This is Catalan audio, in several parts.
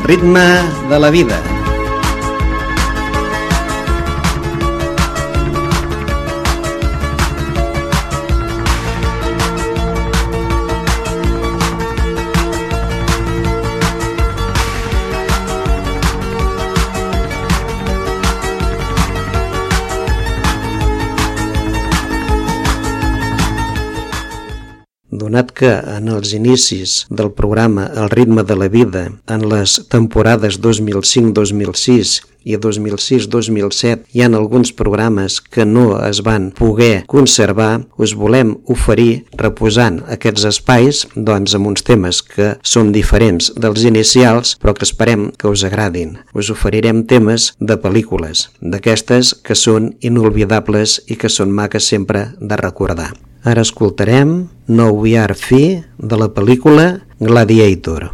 El ritme de la vida. Donat que en els inicis del programa El ritme de la vida, en les temporades 2005-2006 i 2006-2007 hi ha alguns programes que no es van poder conservar, us volem oferir, reposant aquests espais, doncs amb uns temes que són diferents dels inicials, però que esperem que us agradin. Us oferirem temes de pel·lícules, d'aquestes que són inolvidables i que són maques sempre de recordar. Ara escoltarem No We Are Fi de la pel·lícula Gladiator.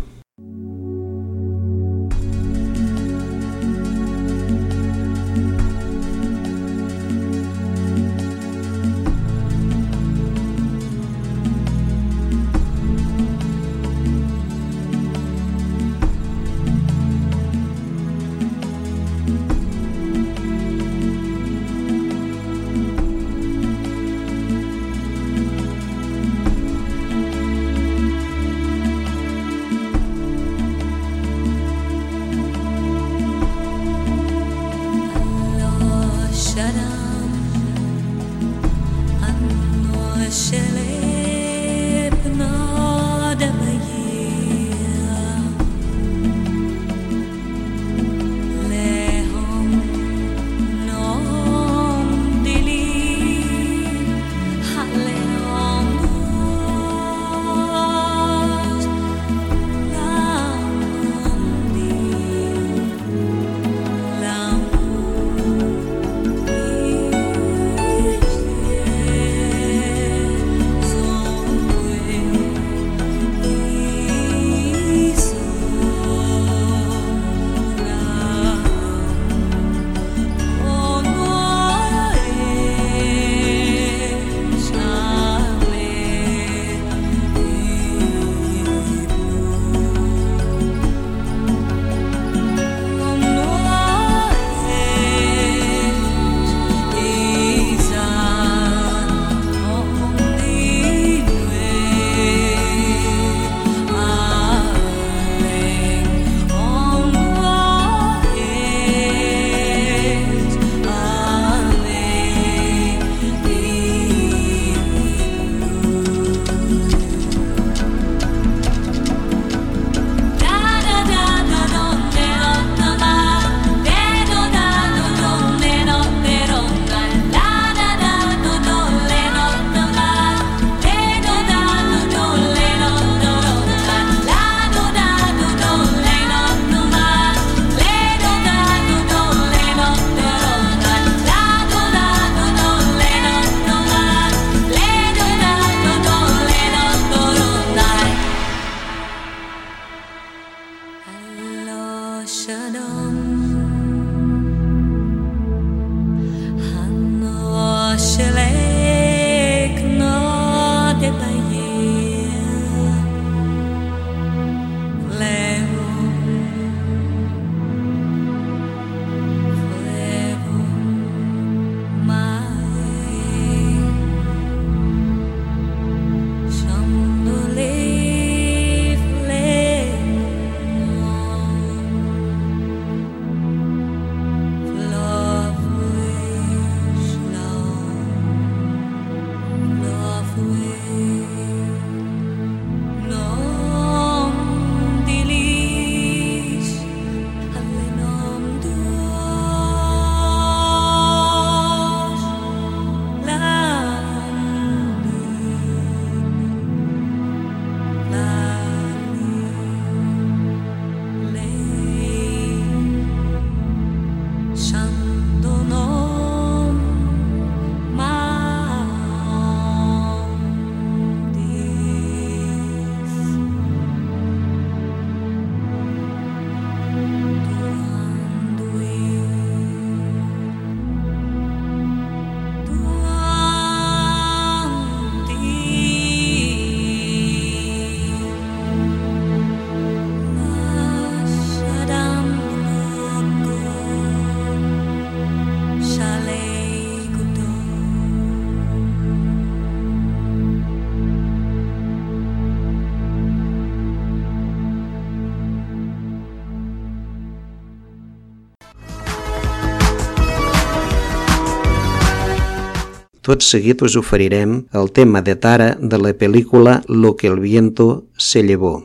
Tot seguit us oferirem el tema de Tara de la pel·lícula Lo que el viento se llevó.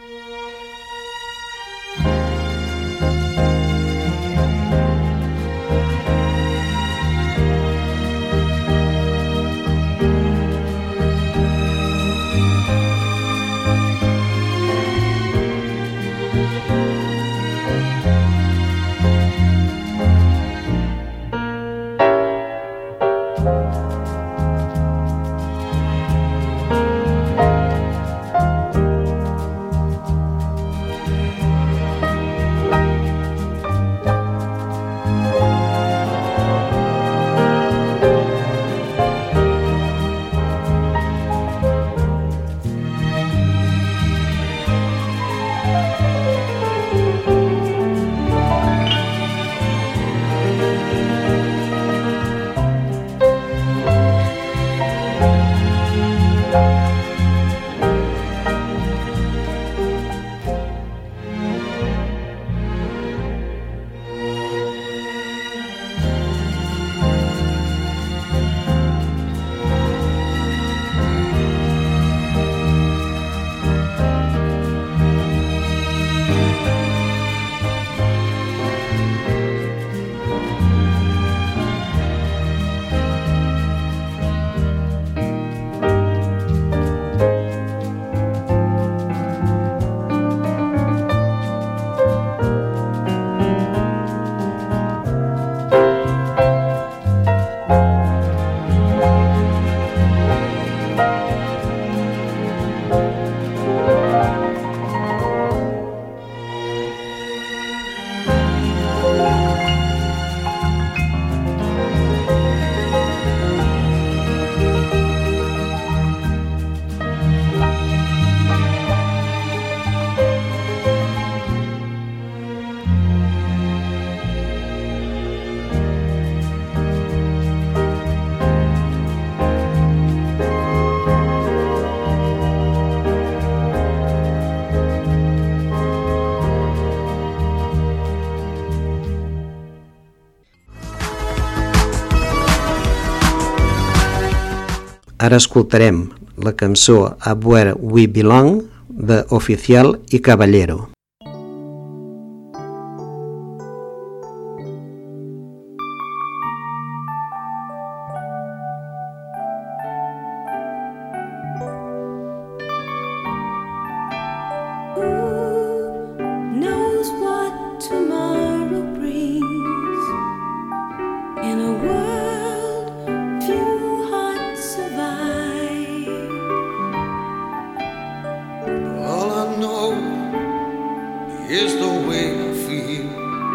Ara escoltarem la cançó Up Where We Belong de Oficial y Caballero. Is the way I feel.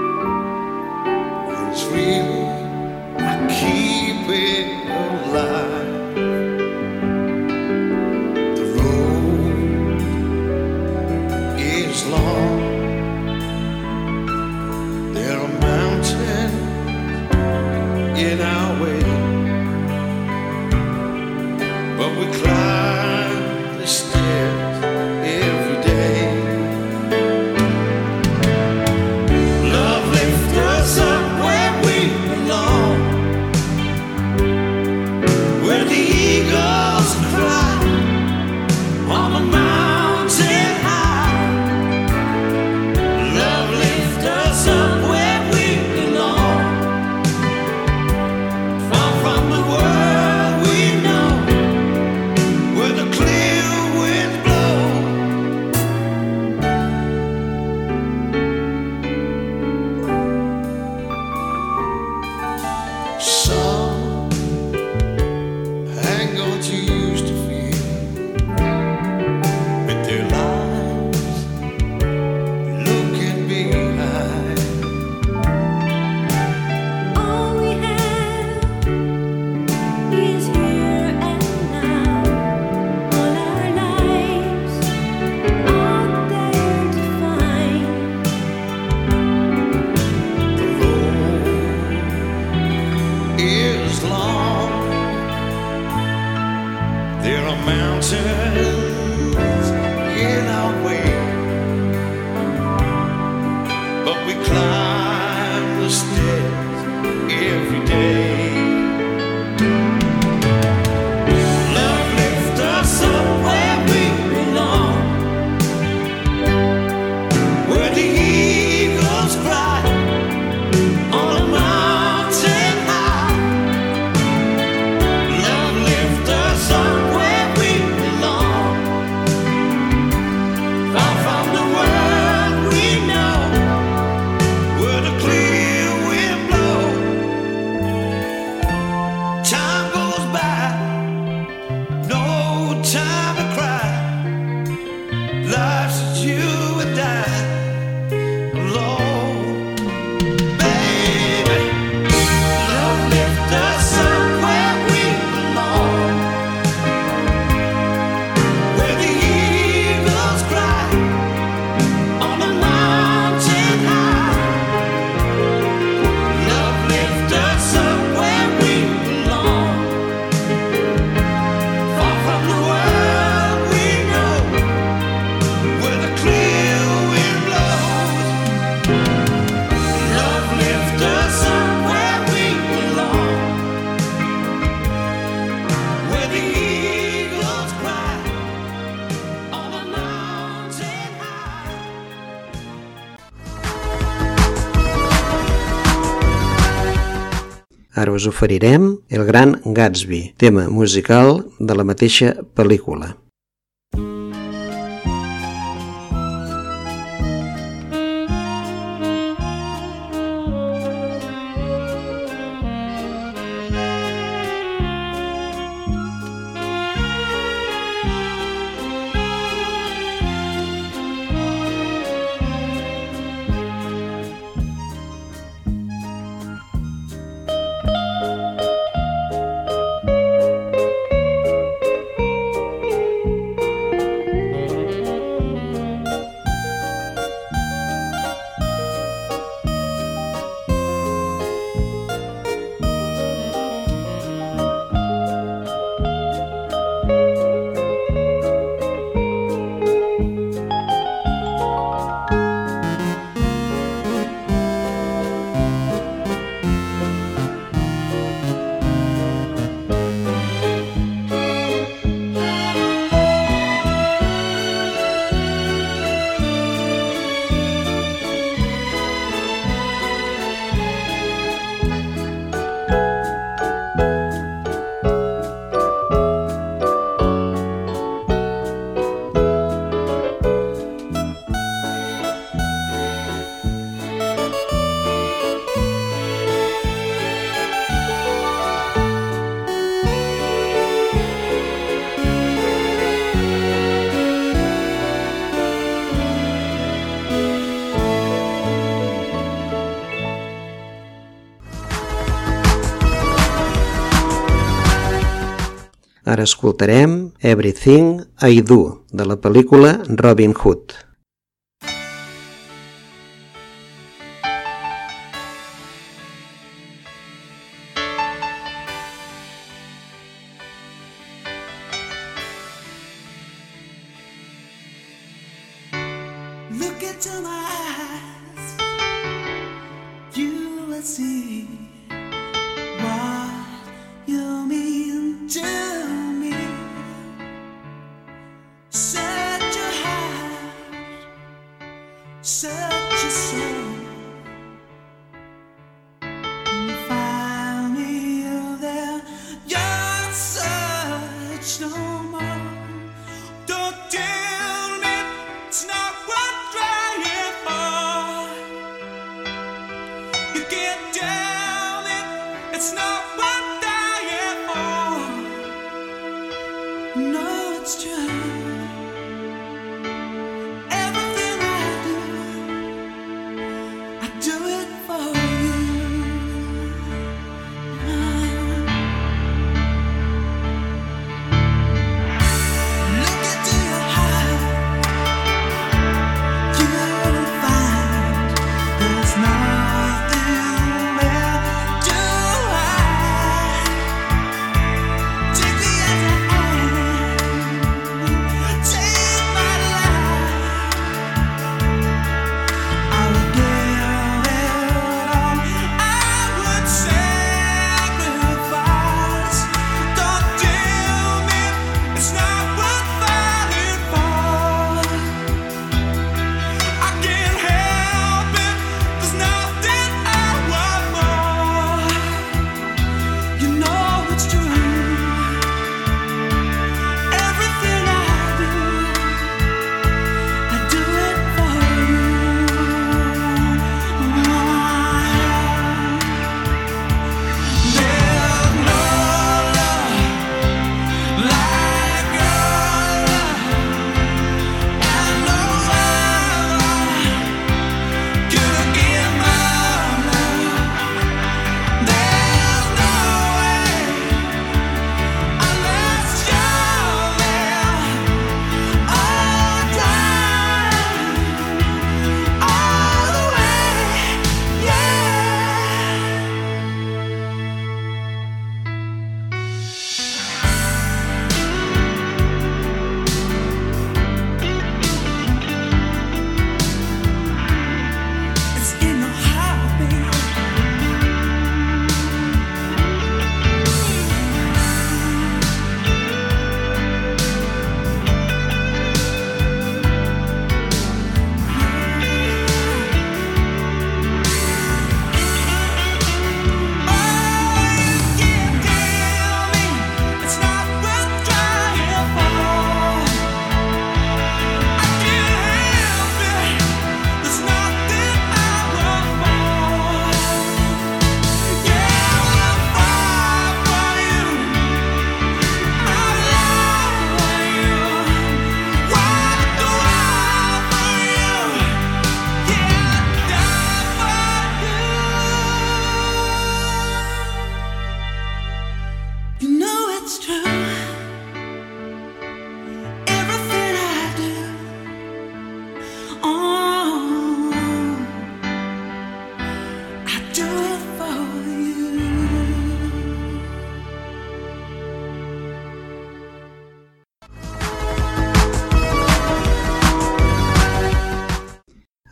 It's real. I keep it alive. The road is long. There are mountains in our way, but we climb the stairs every day. Climb the stairs every day. Ara us oferirem El Gran Gatsby, tema musical de la mateixa pel·lícula. Ara escoltarem Everything I Do, de la pel·lícula Robin Hood. Look into my eyes, you will see what you mean to me. Search your heart, search your soul, and find me there. Your search no more. Don't tell me it's not worth trying for. You can't tell me it's not worth dying for. No, it's true. Everything I do it for you. Look into your heart, you will find there's nothing left to hide. Take me as I am,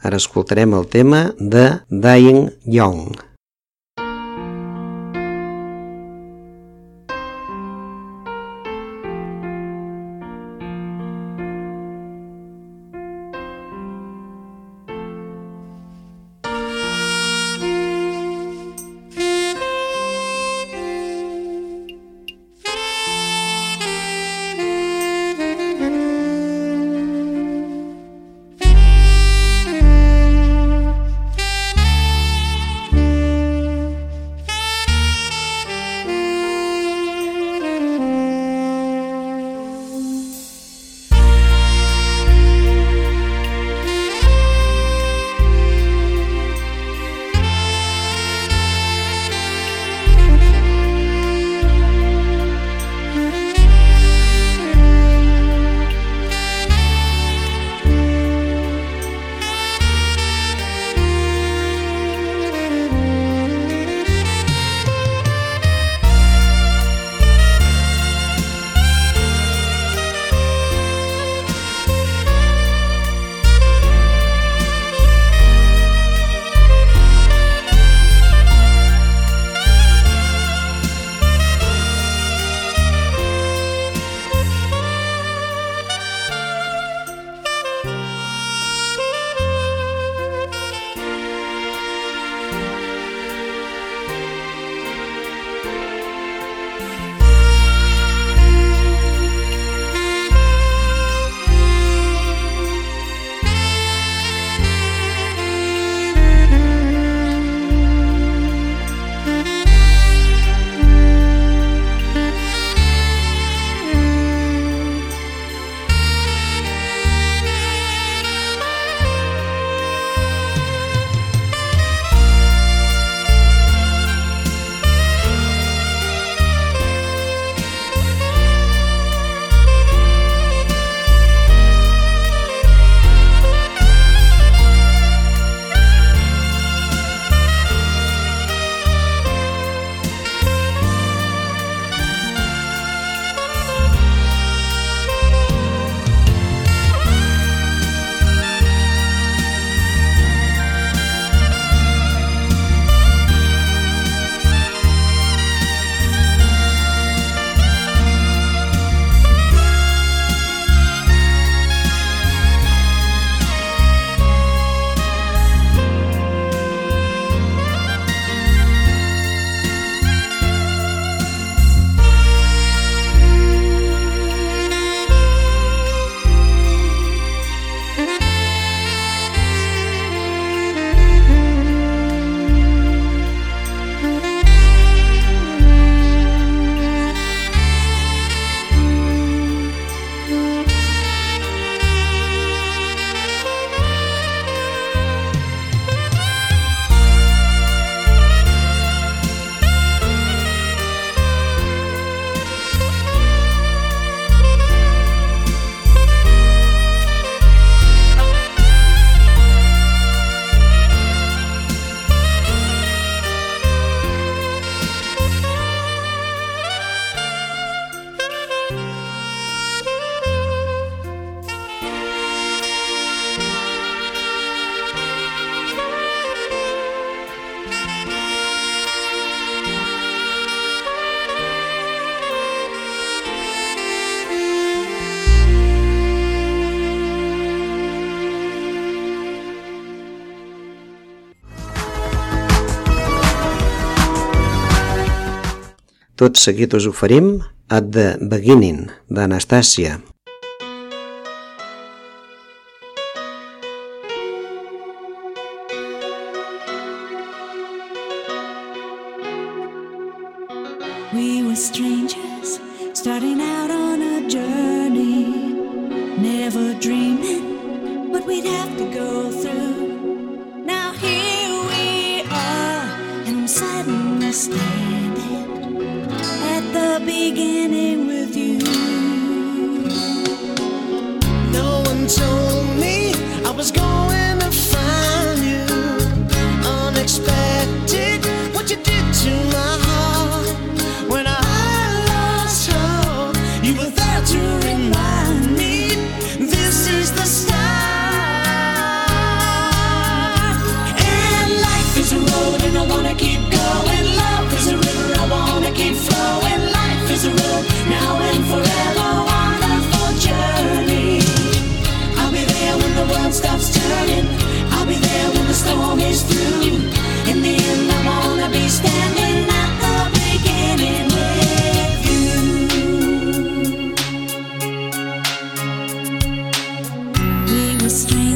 Ara escoltarem el tema de Dying Young. Tot seguit us oferim At the Beginning, d'Anastàcia. We were strangers, starting out on a journey, never dreaming what we'd have to go through. Now here we are, and I'm suddenly standing at the beginning with you.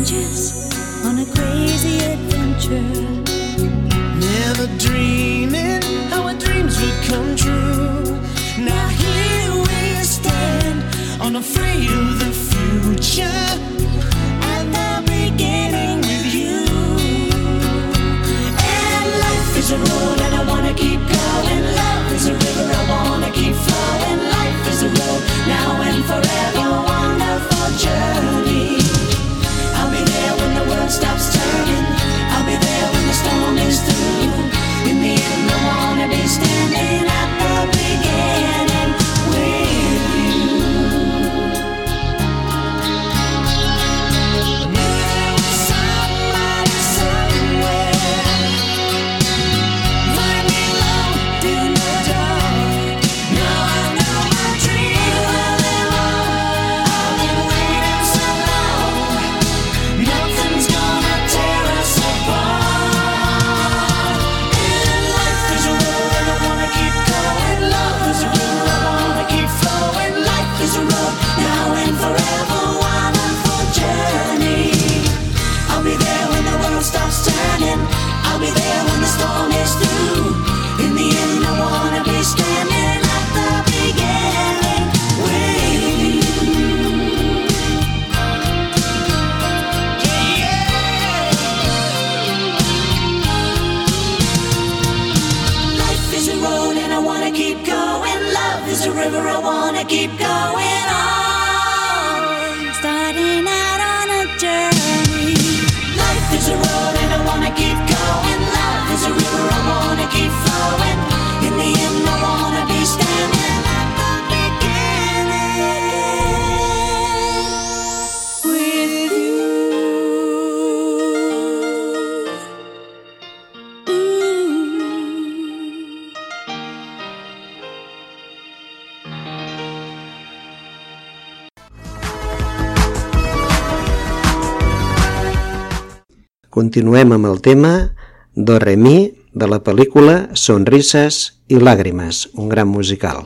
strangers on a crazy adventure. Never dreaming how our dreams would come true. Now here we stand, unafraid of the future, At the beginning with you. and life is a road and I wanna keep going. Love is a river, I wanna keep flowing. Life is a road, now and forever, wonderful journey. I'll be there when the world stops turning. I'll be there when the storm is through. In the end, I wanna be standing at the beginning with you. Somebody somewhere, find me low, do no doubt. Now I know my dream will live on. I've been waiting so long. Nothing's gonna tear us apart. And life is a road and I wanna keep going. Love is a river, I wanna keep flowing. Life is a road, now and forever, wonderful journey. I'll be there when the world stops turning. I'll be there when the storm is through. In the end, I wanna be standing at the beginning with you. Life is a road and I wanna keep going. Love is a river, I wanna keep going on. Starting out on a journey. Life is a road and I wanna keep going. Love is a river, I wanna keep flowing. In the end, I wanna be standing at the beginning with you. Continuem amb el tema Do Re Mi de la pel·lícula Sonrises i Làgrimes, un gran musical.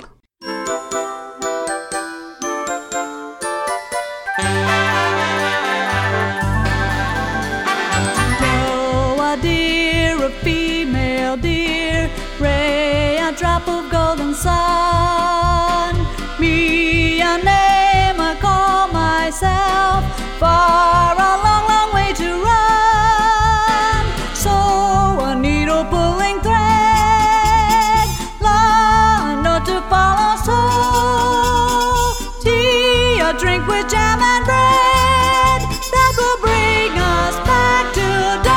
Oh, a deer, a female deer, Ray, a drop of golden sun. Me, a name I call myself, far a long, long way to run. So a needle pulling thread, long note to follow. So tea, a drink with jam and bread, that will bring us back to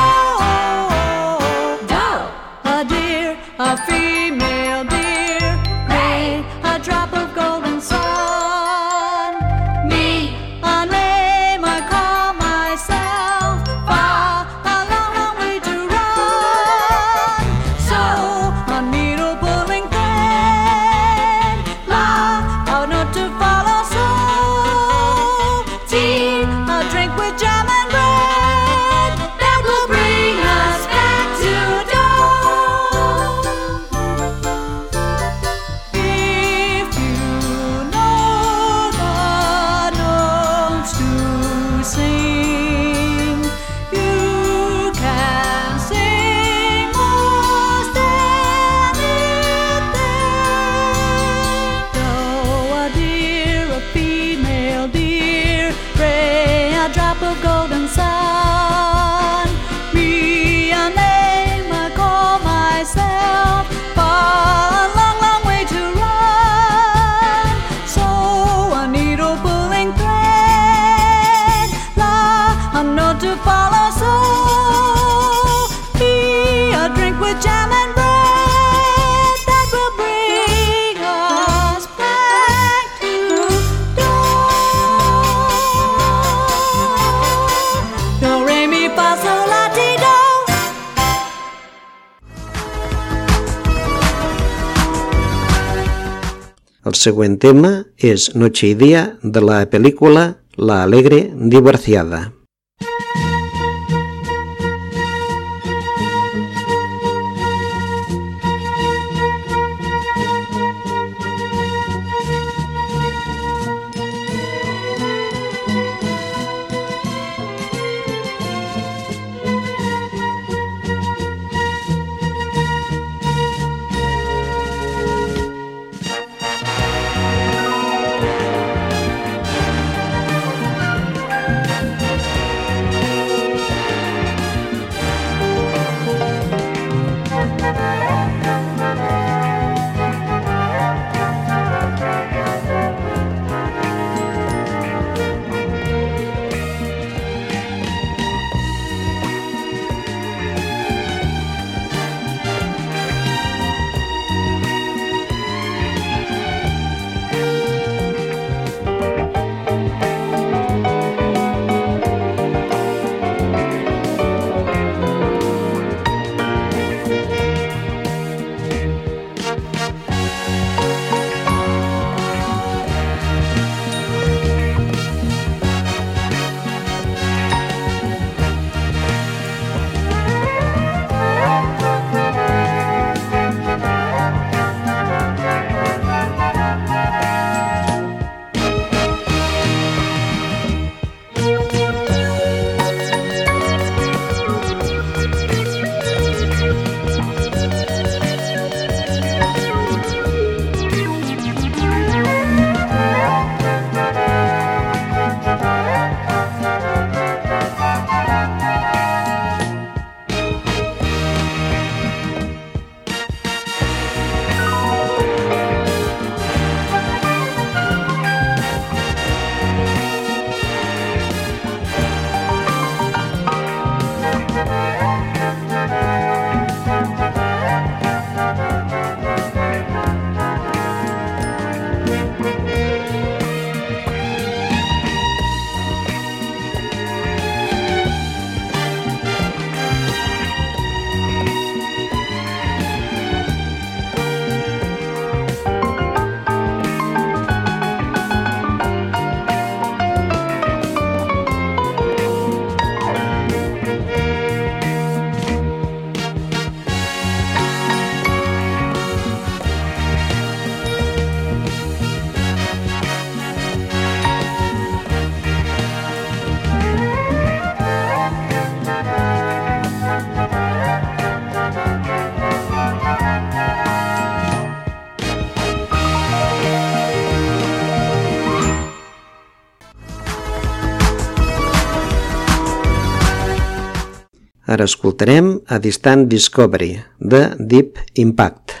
dough. A deer, a female deer, Ray, a drop of golden sun. Me, a name I call myself, far a long, long way to run. So a needle pulling thread, long a note to follow. So tea, a drink with jam and bread, that will bring us back to dough. If you know the notes to sing, you can sing most anything. Though a deer, a female deer, Ray, a drop of golden sun. Me, a name I call myself, far a long, long way to run. So a needle pulling thread, la, a note to follow. So be a drink with jam and bread, that will bring us back to dough. Do, re, mi, fa, sol, la, ti, do. El següent tema és Noche y Día de la pel·lícula La Alegre Divorciada. Ara escoltarem A Distant Discovery, de Deep Impact.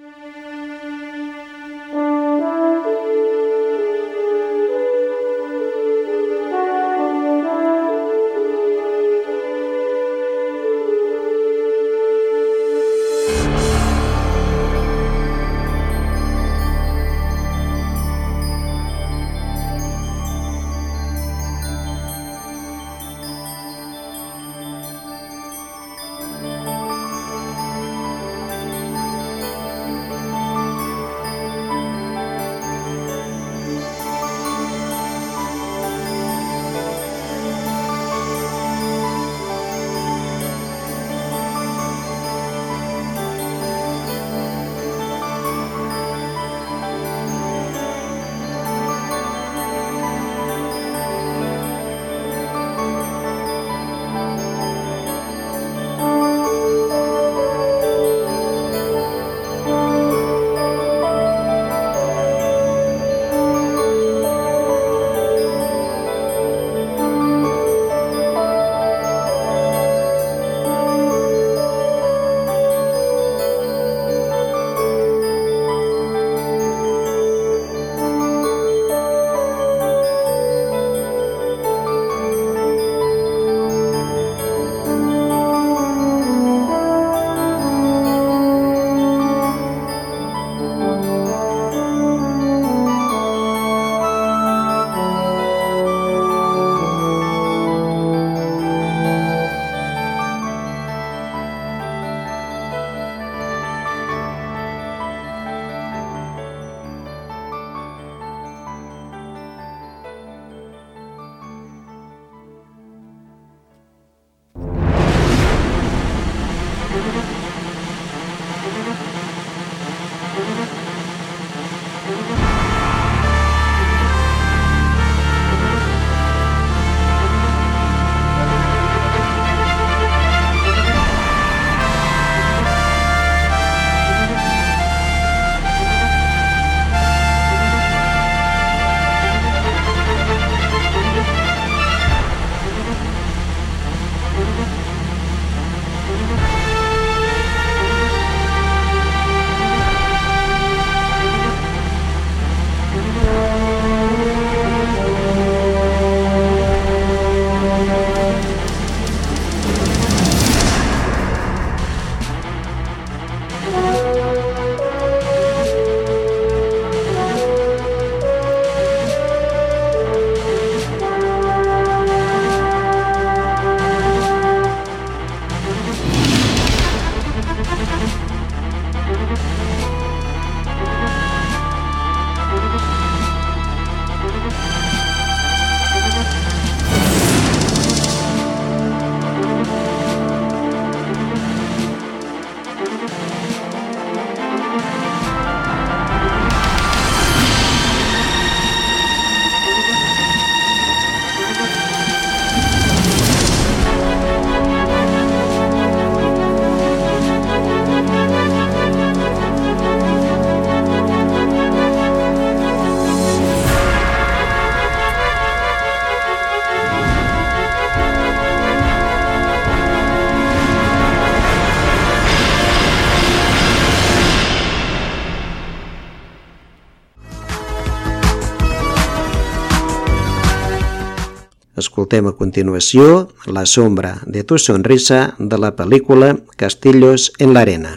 Escoltem a continuació La sombra de tu sonrisa de la pel·lícula Castillos en la arena.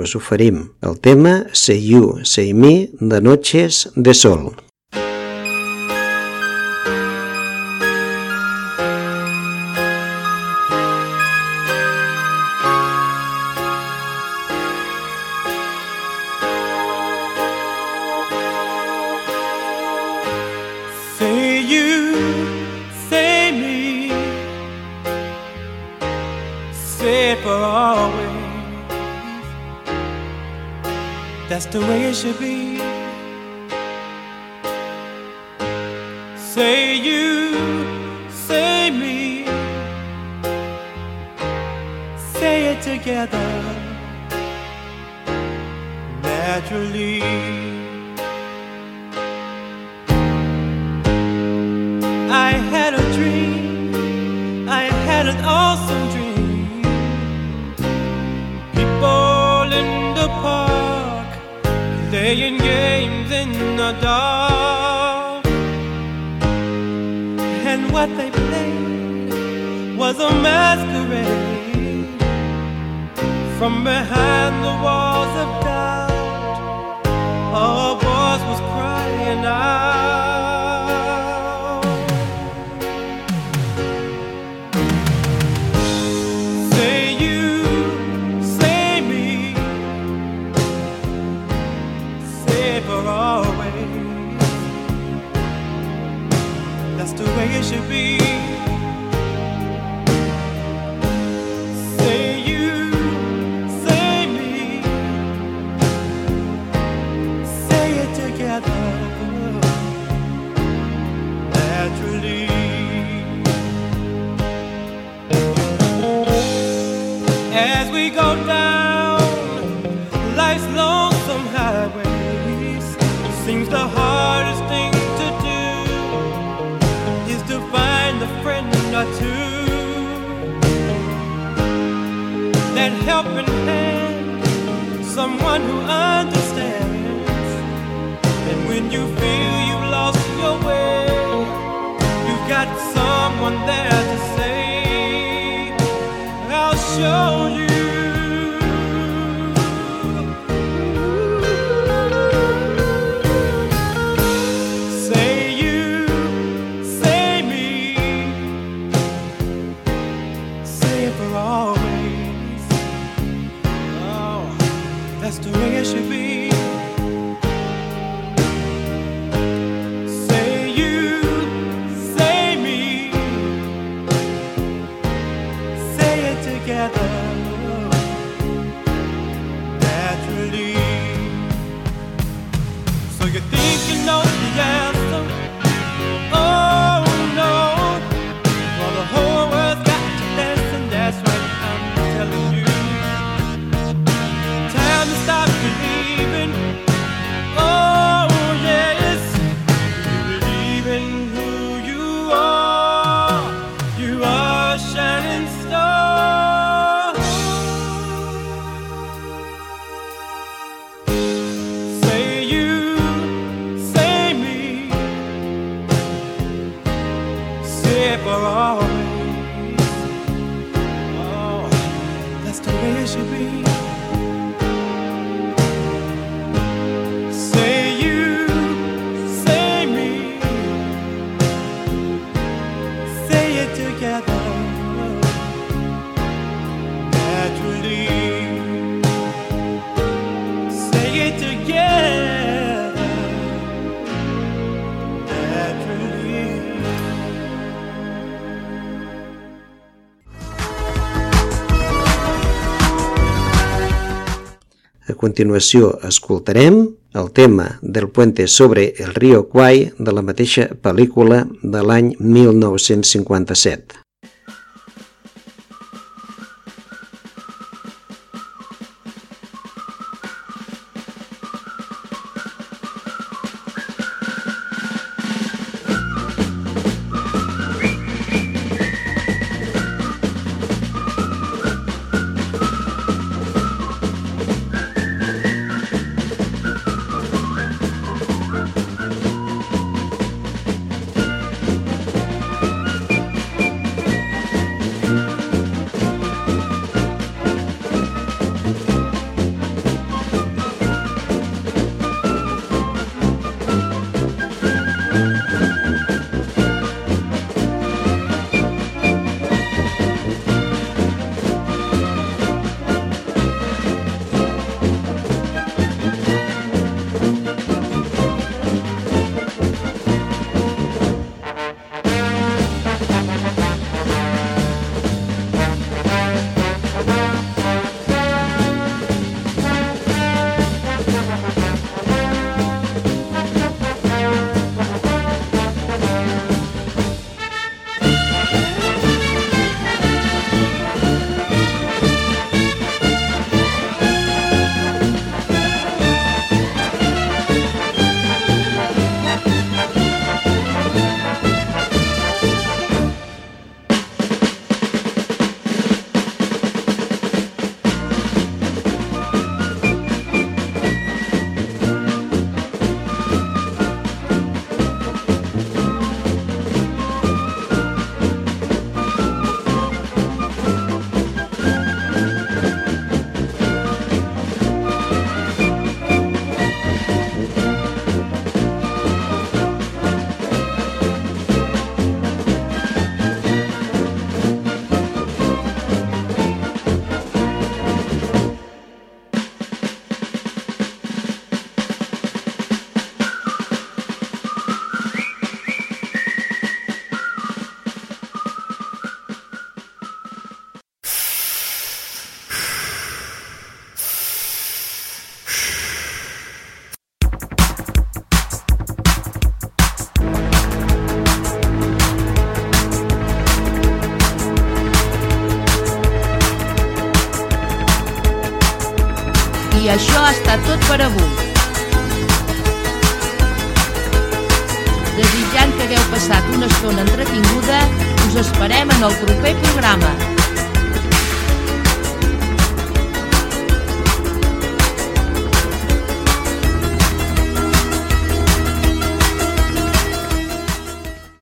us oferim el tema Say You, Say Me de Noches de Sol. Say you, say me, say it for always. That's the way it should be. Say you, say me, say it together naturally. I had a dream, I had an awesome dream. People in the park playing games in the dark, and what they played was a masquerade. From behind the walls of doubt, a voice was crying out. That's the way it should be. Say you, say me, say it together naturally. As we go down life's lonesome highways, seems the hardest thing to do is to find a friend or two, that helping hand, someone who understands. And when you feel you've lost your way, you've got someone there to say, I'll show you. That's the way it should be. Say you, say me, say it together naturally. So you think you know the answer? Oh no, well the whole world's got to dance, and that's right, I'm telling you. Time to stop believing. Oh yes, you believe in who you are. You are a shining star. Say you, say me, say it for always. Oh, that's the way it should be. A continuació escoltarem el tema del puente sobre el río Kwai de la mateixa pel·lícula de l'any 1957. això ha estat tot per avui. Desitjant que hagueu passat una estona entretinguda, us esperem en el proper programa.